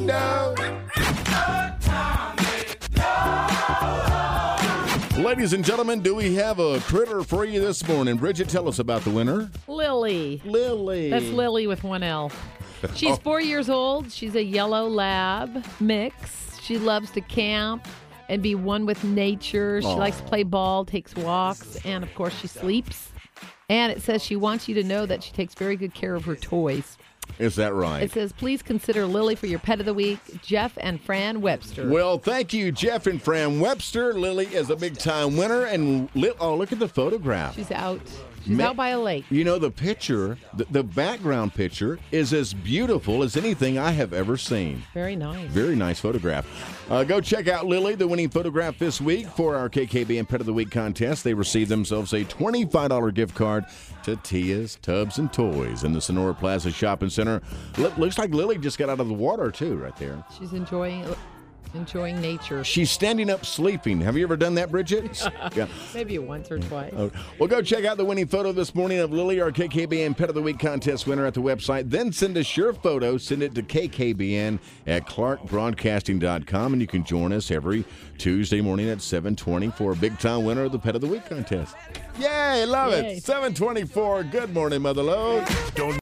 window. Ladies and gentlemen, do we have a critter for you this morning? Bridget, tell us about the winner. Lily. That's Lily with one L. She's 4 years old. She's a yellow lab mix. She loves to camp and be one with nature. She likes to play ball, takes walks, and, of course, she sleeps. And it says she wants you to know that she takes very good care of her toys. Is that right? It says, please consider Lily for your pet of the week, Jeff and Fran Webster. Well, thank you, Jeff and Fran Webster. Lily is a big-time winner. And, look at the photograph. She's out. She's out by a lake. You know, the picture, the background picture is as beautiful as anything I have ever seen. Very nice. Very nice photograph. Go check out Lily, the winning photograph this week for our KKBN Pet of the Week contest. They received themselves a $25 gift card to Tia's Tubs and Toys in the Sonora Plaza Shopping Center. Looks like Lily just got out of the water, too, right there. She's enjoying nature. She's standing up sleeping. Have you ever done that, Bridget? Yeah. Maybe once or twice. Well, go check out the winning photo this morning of Lily, our KKBN Pet of the Week contest winner at the website. Then send us your photo. Send it to KKBN at clarkbroadcasting.com, and you can join us every Tuesday morning at 7:20 for a big-time winner of the Pet of the Week contest. Yay, love it. 7:24. Good morning, Mother Lode.